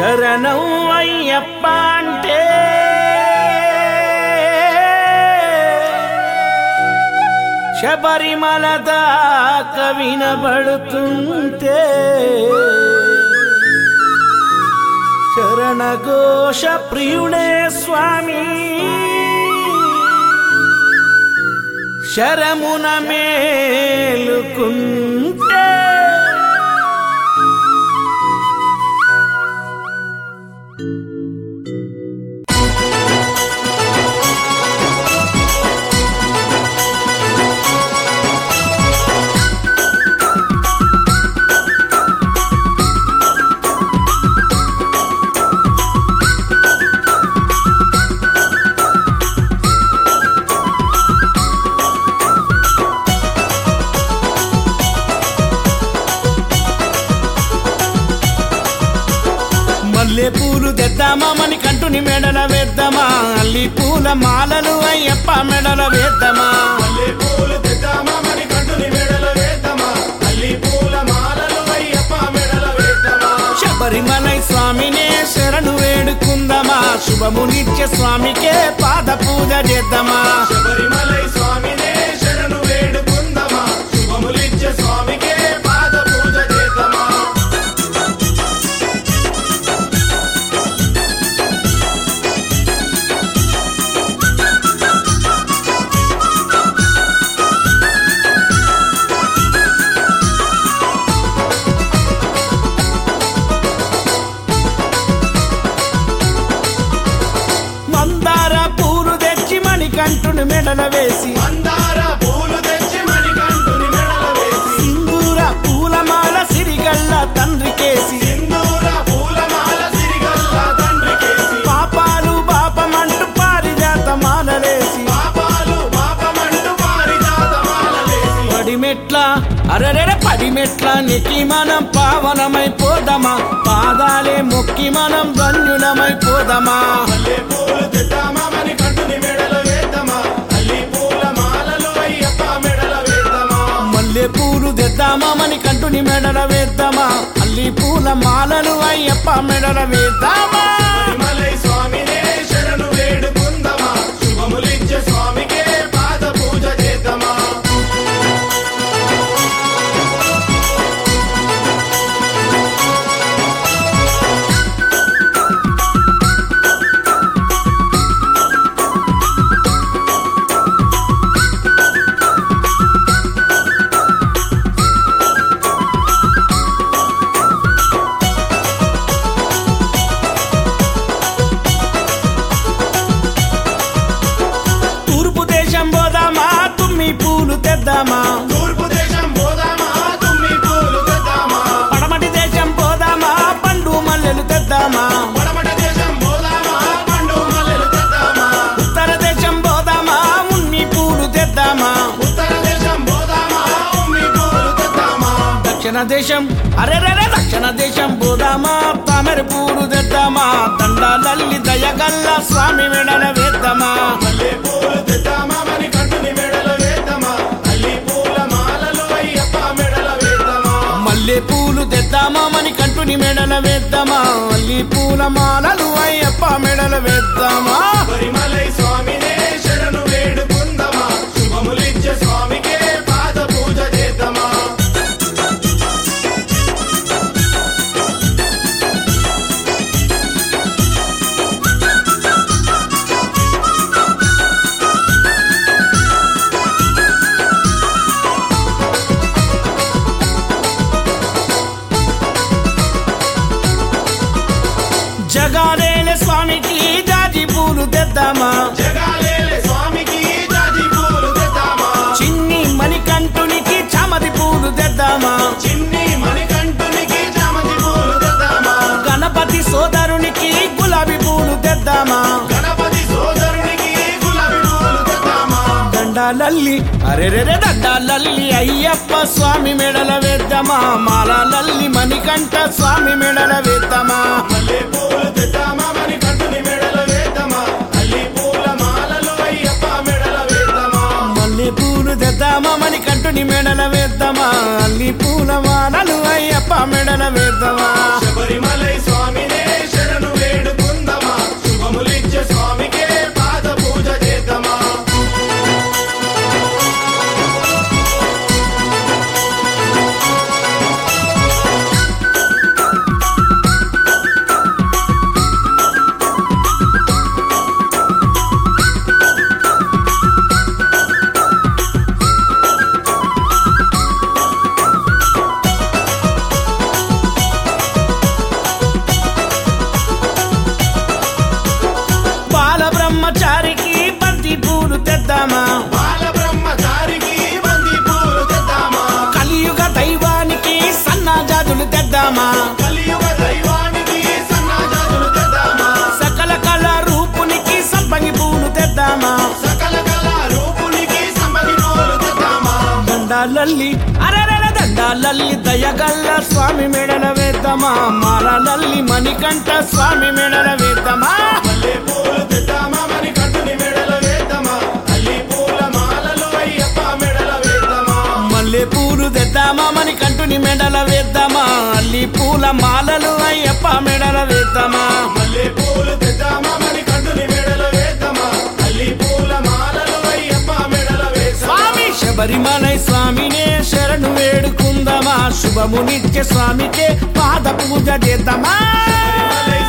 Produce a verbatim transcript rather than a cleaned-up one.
శరణం అయ్యప్ప అంటే శబరిమల దాకా వినబడుతుంటే శరణఘోష ప్రియుడే స్వామి శరమున మేలుకుంటే మల్లె పూలు తెద్దామా మని కంటుని మెడల వేద్దామా అల్లి పూల మాలలు అయ్యప్ప మెడల వేద్దామా మల్లె పూలు తెద్దామా మని కంటుని మెడల వేద్దామా అల్లి పూల మాలలు అయ్యప్ప మెడల వేద్దామా శబరిమలై స్వామినే శరణు వేడుకుందామా శుభమునిచ్చే స్వామికే పాద పూజ చేద్దామా శబరిమలై స్వామినే శరణు వేడుకుందామా శుభములిచ్చే స్వామికే పాద పూజ చేద్దామా మందార పూలు తెచ్చి మణి కంటుని మెడల వేసి మందార పూలు తెచ్చి మణి కంటుని మెడల వేసి సింధూర పూలమాల సిరిగల్ల తండ్రికేసి సింధూర పూలమాల సిరిగల్ల తండ్రికేసి పాపాలు పాపమంటూ పారిజాత మాలలేసి పాపాలు పాపమంటూ పారిజాత మాలలేసి పడిమెట్ల అరరెర పడిమెట్ల నెక్కి మనం పావనమైపోదామా పాదాలే మొక్కి మనం ధన్యులమైపోదామా మల్లె పూలు తెద్దామా మని కంటుని మెడల వేద్దామా అల్లి పూల మాలలు అయ్యప్ప మెడల వేద్దామా మల్లె పూలు తెద్దామా మని కంటుని మెడల వేద్దామా అల్లి పూల మాలలు అయ్యప్ప మెడల వేద్దామా శబరిమలై స్వామినే శరణు వేడుకుందామా శుభములిచ్చే స్వామికే పాద పూజ చేద్దామా తూర్పు దేశం పోదామా తుమ్మి పూలు తెద్దామా తూర్పు దేశం పోదామా తుమ్మి పూలు తెద్దామా పడమటి దేశం పోదామా పండు మల్లెలు తెద్దామా పడమట దేశం పోదామా పండు మల్లెలు తెద్దామా ఉత్తర దేశం పోదామా మున్ని పూలు తెద్దామా ఉత్తర దేశం పోదామా ఉమ్మి పూలు తెద్దామా దక్షిణ దేశం అరెరెర దక్షిణ దేశం పోదామా తామెర పూలు తెద్దామా దండాలల్లి దయగల్ల స్వామి మెడల వేద్దామా మల్లె పూలు తెద్దామా మని కంటుని మెడల వేద్దామా అల్లి పూల మాలలు అయ్యప్ప మెడల వేద్దామా మల్లె పూలు తెద్దామా మని కంటుని మెడల వేద్దామా అల్లి పూల మాలలు అయ్యప్ప మెడల వేద్దామా శబరిమలై స్వామినే శరణు వేడుకుందామా శుభములిచ్చే స్వామికే పాద పూజ చేద్దామా జగాలేల స్వామికి జాజి పూలు తెద్దామా జగాలేలే స్వామికి జాజి పూలు తెద్దామా చిన్ని మణికంఠునికి చామది పూలు తెద్దామా చిన్ని మణికంఠునికి చామంతి పూలు తెద్దామా గణపతి సోదరునికి గులాబీ పూలు తెద్దామా గణపతి సోదరునికి గులాబీ పూలు తెద్దామా దండాలల్లి అరెరెరె దండాలల్లి అయ్యప్ప స్వామి మెడల వేద్దామా మాలలల్లి మణికంఠ స్వామి మెడల వేద్దామా మల్లె పూలు తెద్దామా మని కంటుని మెడల వేద్దామా అల్లి పూల మాలలు అయ్యప్ప మెడల వేద్దామా మల్లె పూలు తెద్దామా మణికంఠుని మెడల వేద్దామా అల్లి పూల మాలలు అయ్యప్ప మెడల వేద్దామా శబరిమలై స్వామినే తెద్దామా బాల బ్రహ్మచారికి బంతి పూలు తెద్దామా కలియుగ దైవానికి సన్నాజాజులు తెద్దామా కలియుగ దైవానికి సన్నాజాజులు తెద్దామా సకల కళ రూపునికి సంపంగి పూలు తెద్దామా సకల కళా రూపునికి సంపగి పూలు తెద్దామా దండాలల్లి అరరర దండాలల్లి దయగల్ల స్వామి మెడల వేద్దామా మాలలల్లి మణికంఠ స్వామి మెడల వేద్దామా మల్లె పూలు తెద్దామా మని కంటుని మెడల వేద్దామా అల్లి పూల మాలలు అయ్యప్ప మెడల వేద్దామా మల్లె పూలు తెద్దామా మని కంటుని మెడల వేద్దామా అల్లి పూల మాలలు అయ్యప్ప మెడల వేద్దామా మల్లె పూలు తెద్దామా మని కంటుని మెడల వేద్దామా అల్లి పూల మాలలు అయ్యప్ప మెడల వేద్దామా స్వామి శబరిమలై స్వామినే శరణు వేడుకుందామా శుభము నిత్య స్వామికే పాద పూజ చేద్దామా శబరిమలై